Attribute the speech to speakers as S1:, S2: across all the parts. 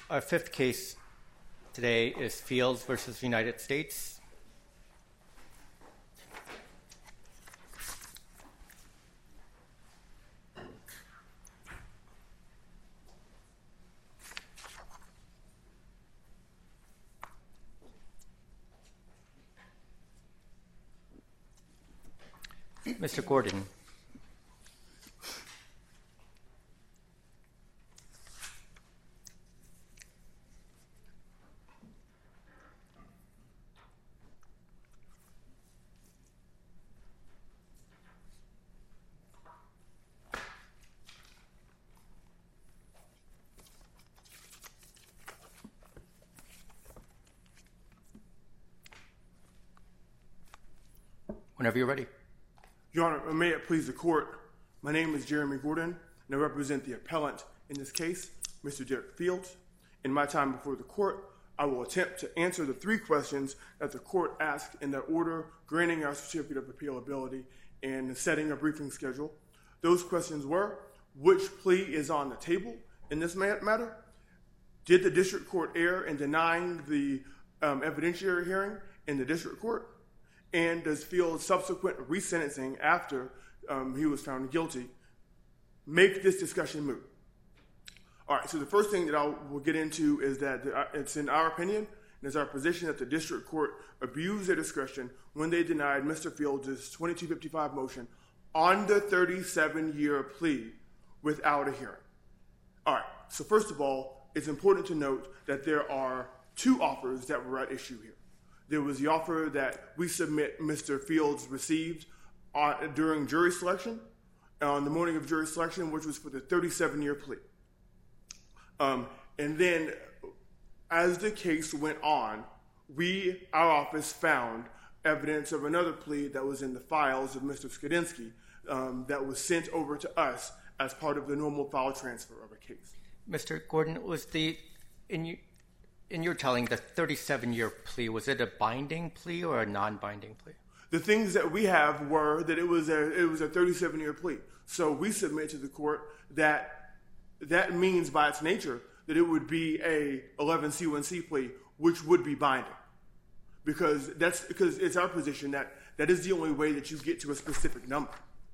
S1: Our fifth case today is Fields versus United States. Mr. Gordon. Whenever you're ready.
S2: Your Honor, may it please the court, my name is Jeremy Gordon, and I represent the appellant in this case, Mr. Derek Fields. In my time before the court, I will attempt to answer the three questions that the court asked in that order, granting our certificate of appealability and setting a briefing schedule. Those questions were, which plea is on the table in this matter? Did the district court err in denying the evidentiary hearing in the district court? And does Fields' subsequent resentencing after he was found guilty make this discussion moot? All right, so the first thing that I will get into is that it's in our opinion, and it's our position that the district court abused their discretion when they denied Mr. Fields' 2255 motion on the 37-year plea without a hearing. All right, so first of all, it's important to note that there are two offers that were at issue here. There was the offer that we submit Mr. Fields received during jury selection, on the morning of jury selection, which was for the 37-year plea. And then as the case went on, our office found evidence of another plea that was in the files of Mr. Skidinski that was sent over to us as part of the normal file transfer of a case.
S1: Mr. Gordon, in your telling, the 37-year plea, was it a binding plea or a non-binding plea?
S2: The things that we have were that it was a 37-year plea. So we submit to the court that means by its nature that it would be a 11C1C plea, which would be binding. Because it's our position that is the only way that you get to a specific number.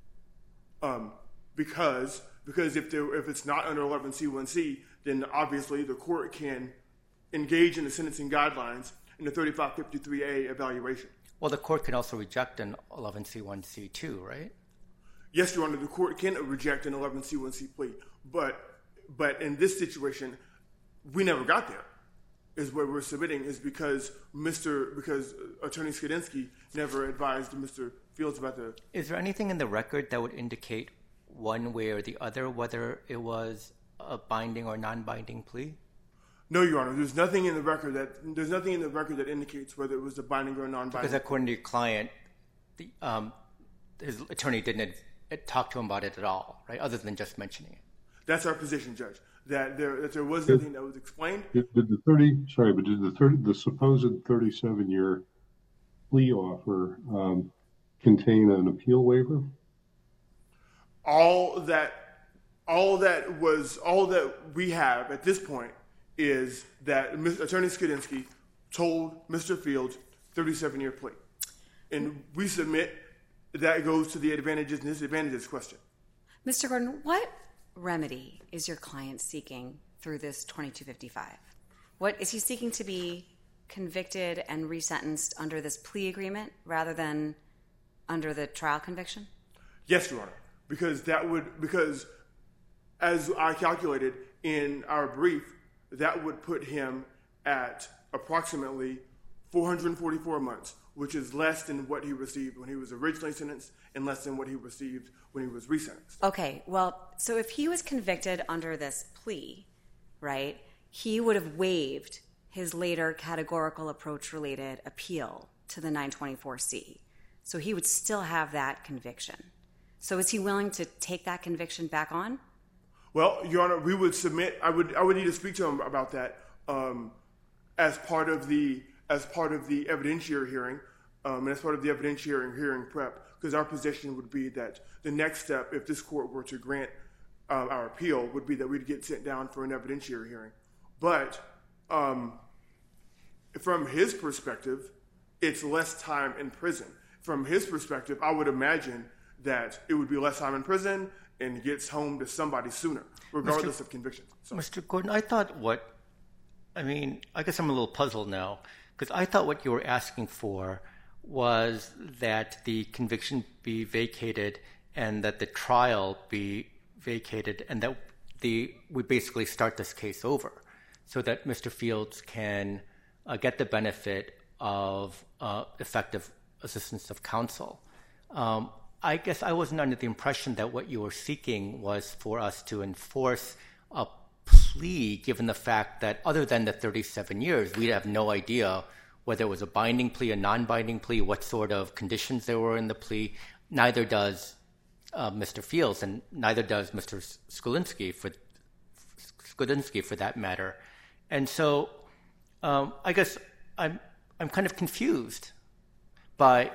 S2: Because if it's not under 11C1C, then obviously the court can engage in the sentencing guidelines in the 3553A evaluation.
S1: Well, the court can also reject an 11C1C too, right?
S2: Yes, Your Honor, the court can reject an 11C1C plea, but in this situation, we never got there. Is what we're submitting is because Attorney Skidinski never advised Mr. Fields about the. Is
S1: there anything in the record that would indicate one way or the other whether it was a binding or non-binding plea?
S2: No, Your Honor. There's nothing in the record that indicates whether it was a binding or non-binding.
S1: Because according to your client, his attorney didn't talk to him about it at all, right? Other than just mentioning it.
S2: That's our position, Judge. That there was nothing that was explained.
S3: Did the supposed 37-year plea offer contain an appeal waiver?
S2: All that we have at this point is that Attorney Skidinski told Mr. Fields 37-year plea. And we submit that goes to the advantages and disadvantages question.
S4: Mr. Gordon, what remedy is your client seeking through this 2255? What is he seeking to be convicted and resentenced under this plea agreement rather than under the trial conviction?
S2: Yes, Your Honor. Because as I calculated in our brief, that would put him at approximately 444 months, which is less than what he received when he was originally sentenced and less than what he received when he was resentenced.
S4: Okay, well, so if he was convicted under this plea, right, he would have waived his later categorical approach-related appeal to the 924C. So he would still have that conviction. So is he willing to take that conviction back on?
S2: Well, Your Honor, we would submit. I would need to speak to him about that as part of the evidentiary hearing, and as part of the evidentiary hearing prep, because our position would be that the next step, if this court were to grant our appeal, would be that we'd get sent down for an evidentiary hearing. But from his perspective, it's less time in prison. From his perspective, I would imagine that it would be less time in prison and gets home to somebody sooner, regardless of conviction. So.
S1: Mr. Gordon, I guess I'm a little puzzled now, because I thought what you were asking for was that the conviction be vacated and that the trial be vacated and that we basically start this case over so that Mr. Fields can get the benefit of effective assistance of counsel. I guess I wasn't under the impression that what you were seeking was for us to enforce a plea, given the fact that other than the 37 years, we have no idea whether it was a binding plea, a non-binding plea, what sort of conditions there were in the plea. Neither does Mr. Fields, and neither does Mr. Skulinski for that matter. And so I guess I'm kind of confused by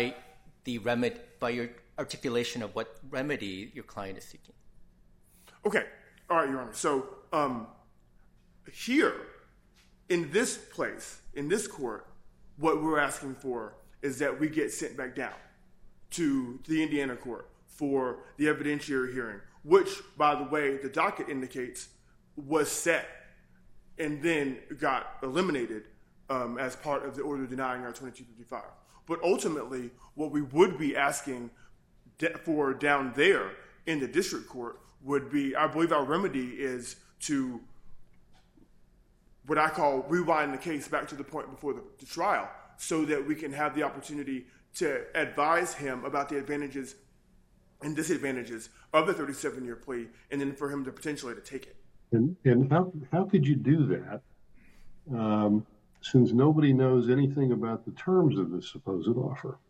S1: your articulation of what remedy your client is seeking.
S2: Okay. All right, Your Honor. So here, in this place, in this court, what we're asking for is that we get sent back down to the Indiana court for the evidentiary hearing, which, by the way, the docket indicates was set and then got eliminated as part of the order denying our 2255. But ultimately, what we would be asking for down there in the district court would be, I believe our remedy is to what I call rewind the case back to the point before the trial so that we can have the opportunity to advise him about the advantages and disadvantages of the 37-year plea and then for him to potentially to take it.
S3: And how could you do that since nobody knows anything about the terms of this supposed offer?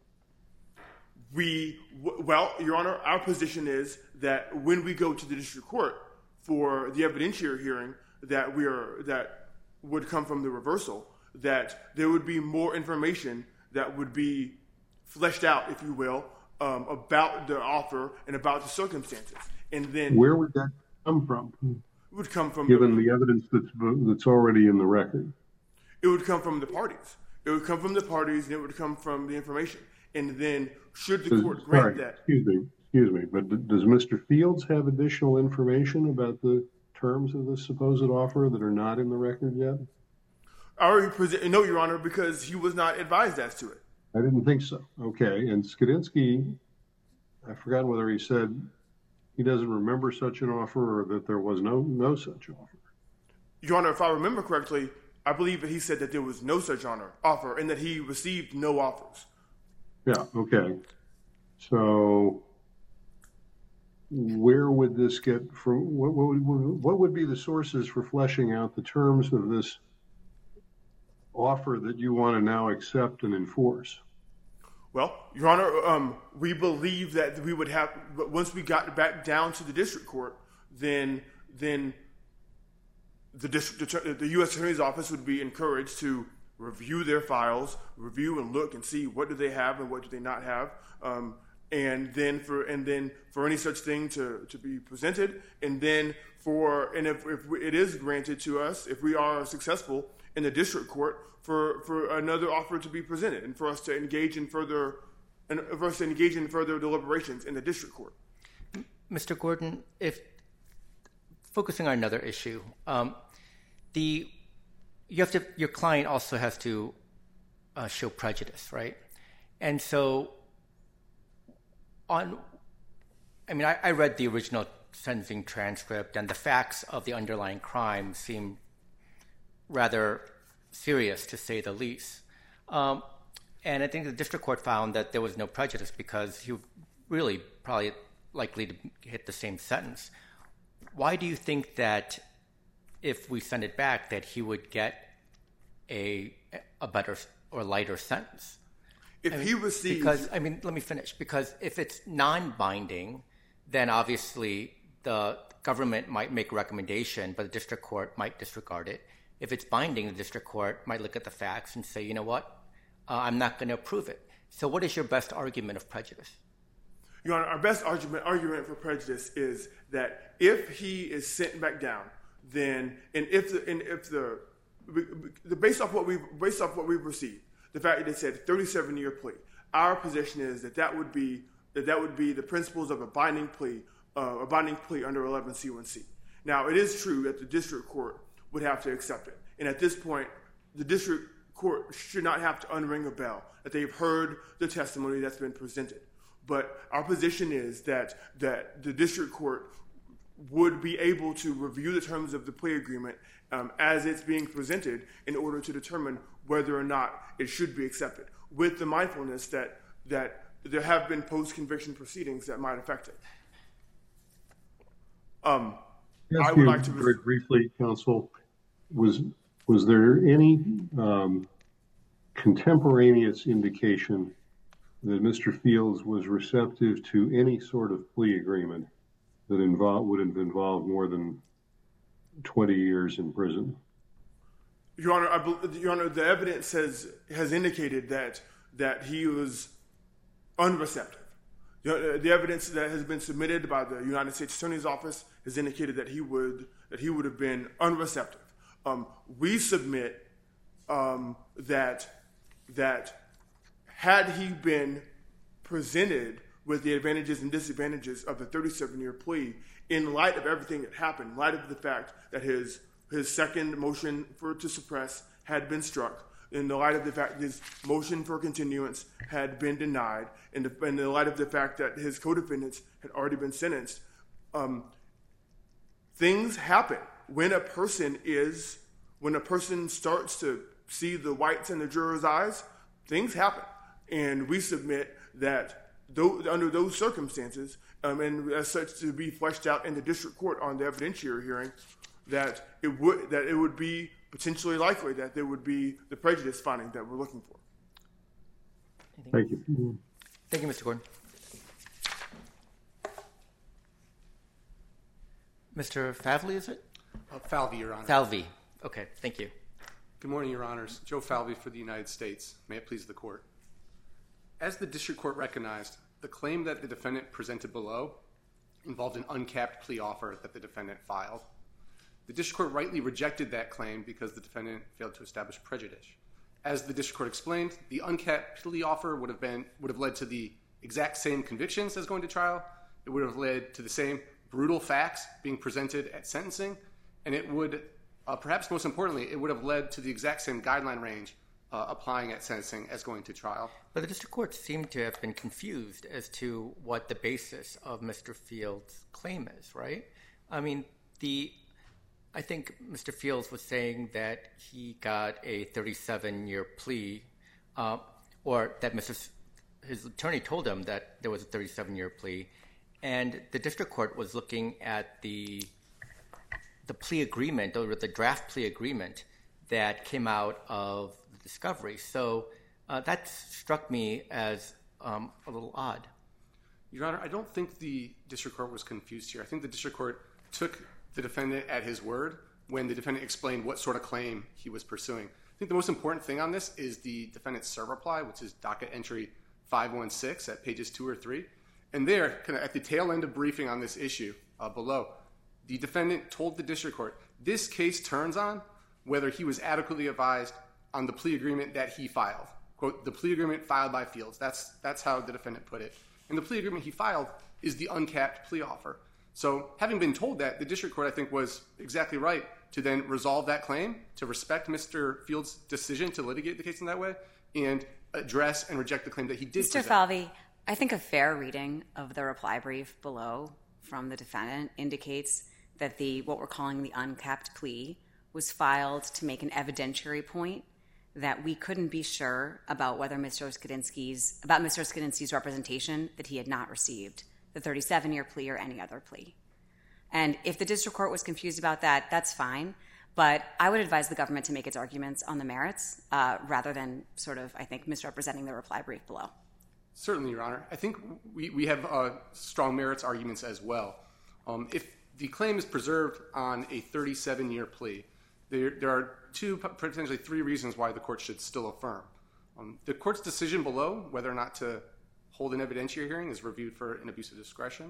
S2: Well, Your Honor, our position is that when we go to the district court for the evidentiary hearing that would come from the reversal, that there would be more information that would be fleshed out, if you will, about the offer and about the circumstances. And then
S3: where would that come from?
S2: It would come from
S3: given the evidence that's already in the record.
S2: It would come from the parties. It would come from the parties, and it would come from the information. And then, should the court grant that?
S3: Excuse me, but does Mr. Fields have additional information about the terms of this supposed offer that are not in the record yet?
S2: I already no, Your Honor, because he was not advised as to it.
S3: I didn't think so. Okay, and Skulinski, I forgot whether he said he doesn't remember such an offer or that there was no such offer.
S2: Your Honor, if I remember correctly, I believe that he said that there was no such offer and that he received no offers.
S3: Yeah, okay. So where would this get from? What would be the sources for fleshing out the terms of this offer that you want to now accept and enforce?
S2: Well, Your Honor, we believe that we would have, once we got back down to the district court, then the U.S. Attorney's Office would be encouraged to review their files, review and look and see what do they have and what do they not have, and then for any such thing to be presented, and if it is granted to us, if we are successful in the district court, for another offer to be presented and for us to engage in further deliberations in the district court.
S1: Mr. Gordon, if focusing on another issue, your client also has to show prejudice, right? And so I read the original sentencing transcript, and the facts of the underlying crime seem rather serious, to say the least. And I think the district court found that there was no prejudice because he really probably likely to hit the same sentence. Why do you think that if we send it back that he would get a better or lighter sentence?
S2: He receives...
S1: let me finish. Because if it's non-binding, then obviously the government might make a recommendation, but the district court might disregard it. If it's binding, the district court might look at the facts and say, you know what, I'm not going to approve it. So what is your best argument of prejudice?
S2: Your Honor, our best argument for prejudice is that if he is sent back down, based off what we've received, the fact that it said 37-year plea, our position is that would be the principles of a binding plea under 11C1C. Now, it is true that the district court would have to accept it, and at this point, the district court should not have to unring a bell that they've heard the testimony that's been presented. But our position is that the district court would be able to review the terms of the plea agreement as it's being presented in order to determine whether or not it should be accepted, with the mindfulness that there have been post-conviction proceedings that might affect it.
S3: I would like to very briefly, counsel, was there any contemporaneous indication that Mr. Fields was receptive to any sort of plea agreement that would have involved more than 20 years in prison?
S2: Your Honor, the evidence has indicated that he was unreceptive. The evidence that has been submitted by the United States Attorney's Office has indicated that he would have been unreceptive. We submit that had he been presented with the advantages and disadvantages of the 37-year plea, in light of everything that happened, in light of the fact that his second motion to suppress had been struck, in the light of the fact that his motion for continuance had been denied, in the light of the fact that his co-defendants had already been sentenced, things happen. When a person starts to see the whites in the juror's eyes, things happen. And we submit that under those circumstances, and as such to be fleshed out in the district court on the evidentiary hearing, that it would be potentially likely that there would be the prejudice finding that we're looking for.
S3: Thank you.
S1: Thank you, Mr. Gordon. Mr. Favli, is it?
S5: Falvey, Your Honor.
S1: Falvey. Okay, thank you.
S5: Good morning, Your Honors. Joe Falvey for the United States. May it please the court. As the district court recognized, the claim that the defendant presented below involved an uncapped plea offer that the defendant filed. The district court rightly rejected that claim because the defendant failed to establish prejudice. As the district court explained, the uncapped plea offer would have led to the exact same convictions as going to trial. It would have led to the same brutal facts being presented at sentencing, and it would, perhaps most importantly, it would have led to the exact same guideline range applying at sentencing as going to trial.
S1: But the district court seemed to have been confused as to what the basis of Mr. Fields' claim is, right? I mean, I think Mr. Fields was saying that he got a 37-year plea, or that his attorney told him that there was a 37-year plea, and the district court was looking at the plea agreement, or the draft plea agreement that came out of the discovery. So that struck me as a little odd.
S5: Your Honor, I don't think the district court was confused here. I think the district court took the defendant at his word when the defendant explained what sort of claim he was pursuing. I think the most important thing on this is the defendant's serve reply, which is docket entry 516 at pages 2 or 3. And there, kind of at the tail end of briefing on this issue below, the defendant told the district court, this case turns on whether he was adequately advised on the plea agreement that he filed. Quote, the plea agreement filed by Fields. That's how the defendant put it. And the plea agreement he filed is the uncapped plea offer. So having been told that, the district court, I think, was exactly right to then resolve that claim, to respect Mr. Fields' decision to litigate the case in that way, and address and reject the claim that he did present.
S4: Mr. Falvey, I think a fair reading of the reply brief below from the defendant indicates that what we're calling the uncapped plea was filed to make an evidentiary point that we couldn't be sure about whether Mr. Skidinski's representation that he had not received the 37-year plea or any other plea. And if the district court was confused about that, that's fine. But I would advise the government to make its arguments on the merits rather than sort of, I think, misrepresenting the reply brief below.
S5: Certainly, Your Honor. I think we have strong merits arguments as well. If the claim is preserved on a 37-year plea, there are potentially three reasons why the court should still affirm. The court's decision below, whether or not to hold an evidentiary hearing, is reviewed for an abuse of discretion.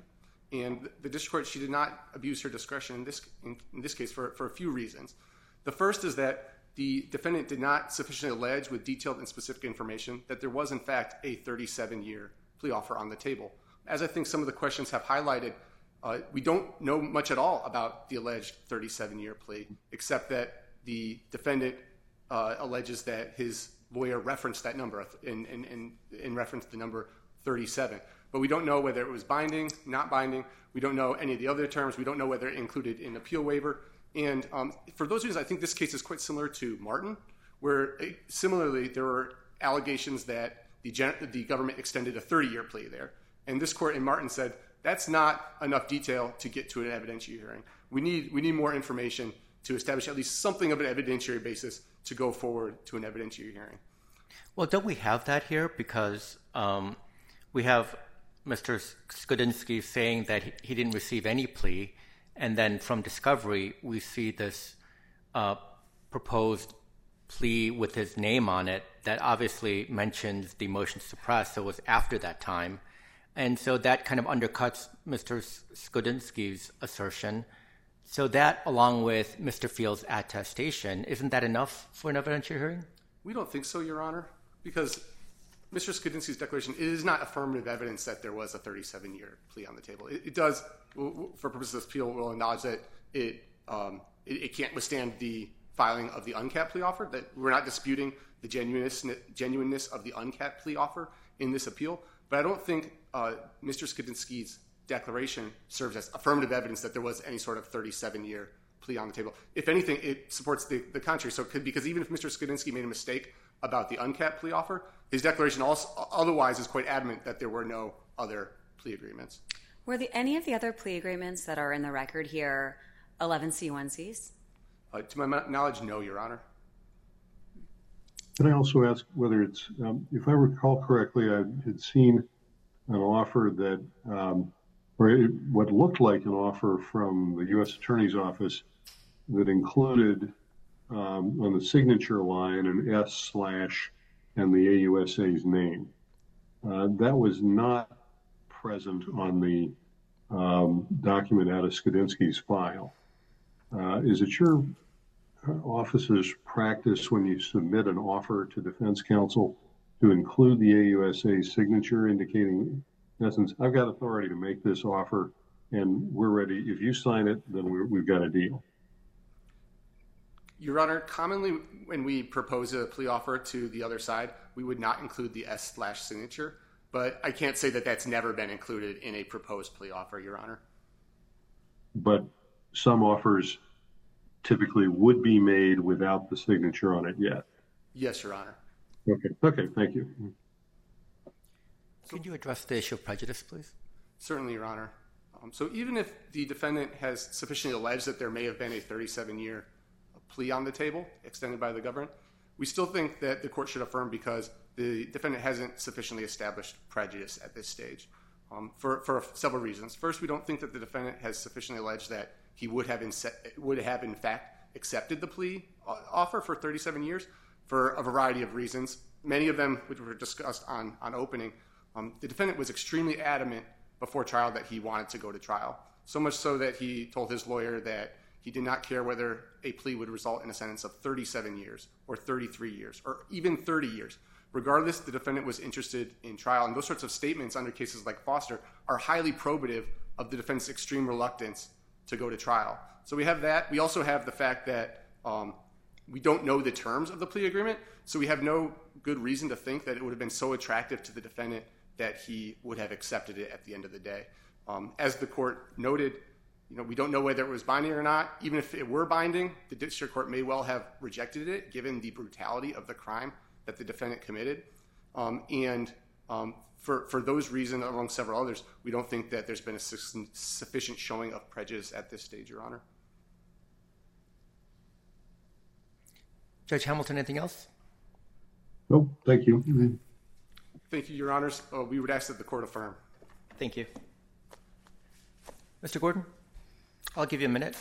S5: And the district court, she did not abuse her discretion in this case for a few reasons. The first is that the defendant did not sufficiently allege with detailed and specific information that there was, in fact, a 37-year plea offer on the table. As I think some of the questions have highlighted, we don't know much at all about the alleged 37-year plea, except that the defendant alleges that his lawyer referenced that number and referenced the number 37. But we don't know whether it was binding, not binding. We don't know any of the other terms. We don't know whether it included an appeal waiver. And for those reasons, I think this case is quite similar to Martin, where similarly there were allegations that the government extended a 30-year plea there. And this court in Martin said, that's not enough detail to get to an evidentiary hearing. We need more information to establish at least something of an evidentiary basis to go forward to an evidentiary hearing.
S1: Well, don't we have that here? Because we have Mr. Skudinsky saying that he didn't receive any plea, and then from discovery, we see this proposed plea with his name on it that obviously mentions the motion to suppress, so it was after that time. And so that kind of undercuts Mr. Skudinsky's assertion. So that, along with Mr. Fields' attestation, isn't that enough for an evidentiary hearing?
S5: We don't think so, Your Honor, because Mr. Skudinsky's declaration is not affirmative evidence that there was a 37-year plea on the table. It does, for purposes of appeal, will acknowledge that it can't withstand the filing of the uncapped plea offer, that we're not disputing the genuineness of the uncapped plea offer in this appeal. But I don't think Mr. Skudinsky's declaration serves as affirmative evidence that there was any sort of 37-year plea on the table. If anything, it supports the contrary. So because even if Mr. Skudinsky made a mistake about the uncapped plea offer, his declaration also otherwise is quite adamant that there were no other plea agreements.
S4: Were any of the other plea agreements that are in the record here 11C1Cs?
S5: To my knowledge, no, Your Honor.
S3: Can I also ask whether it's, if I recall correctly, I had seen an offer that, or what looked like an offer from the U.S. Attorney's Office that included on the signature line an S/ and the AUSA's name. That was not present on the document out of Skudinsky's file. Is it your office's practice when you submit an offer to defense counsel to include the AUSA's signature, indicating, in essence, I've got authority to make this offer and we're ready. If you sign it, then we've got a deal?
S5: Your Honor, commonly when we propose a plea offer to the other side, we would not include the S/ signature, but I can't say that that's never been included in a proposed plea offer, Your Honor.
S3: But some offers typically would be made without the signature on it yet?
S5: Yes, Your Honor.
S3: Okay, thank you.
S1: Could you address the issue of prejudice, please?
S5: Certainly, Your Honor. So even if the defendant has sufficiently alleged that there may have been a 37-year plea on the table extended by the government, we still think that the court should affirm because the defendant hasn't sufficiently established prejudice at this stage for several reasons. First, we don't think that the defendant has sufficiently alleged that he would have in fact accepted the plea offer for 37 years for a variety of reasons, many of them which were discussed on opening. The defendant was extremely adamant before trial that he wanted to go to trial, so much so that he told his lawyer that he did not care whether a plea would result in a sentence of 37 years or 33 years or even 30 years. Regardless, the defendant was interested in trial, and those sorts of statements under cases like Foster are highly probative of the defendant's extreme reluctance to go to trial. So we have that. We also have the fact that we don't know the terms of the plea agreement, so we have no good reason to think that it would have been so attractive to the defendant that he would have accepted it at the end of the day. As the court noted, we don't know whether it was binding or not. Even if it were binding, the district court may well have rejected it given the brutality of the crime that the defendant committed. For those reasons, among several others, we don't think that there's been a sufficient showing of prejudice at this stage, Your Honor.
S1: Judge Hamilton, anything else?
S3: No, thank you.
S5: Thank you, Your Honors. We would ask that the court affirm.
S1: Thank you. Mr. Gordon, I'll give you a minute.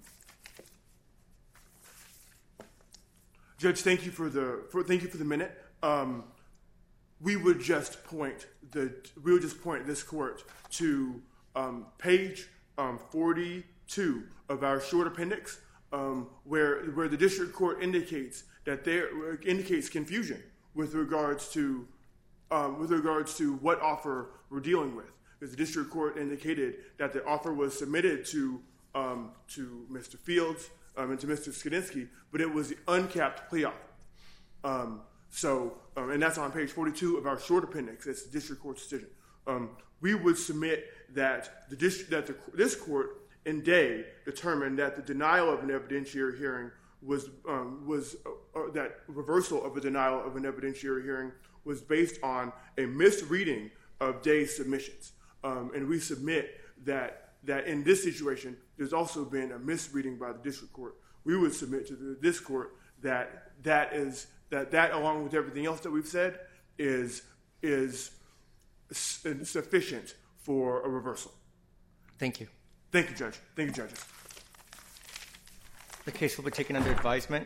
S2: Judge, thank you for the minute. we would just point this court to page 42 of our short appendix, where the district court indicates confusion with regards to what offer we're dealing with. Because the district court indicated that the offer was submitted to Mr. Fields and to Mr. Skidinski, but it was the uncapped plea offer. And that's on page 42 of our short appendix. It's the district court's decision. We would submit that this court in Day determined that the denial of an evidentiary hearing that reversal of a denial of an evidentiary hearing was based on a misreading of Day's submissions. And we submit that in this situation, there's also been a misreading by the district court. We would submit to this court that along with everything else that we've said is sufficient for a reversal.
S1: Thank you.
S2: Thank you, Judge. Thank you, judges.
S1: The case will be taken under advisement.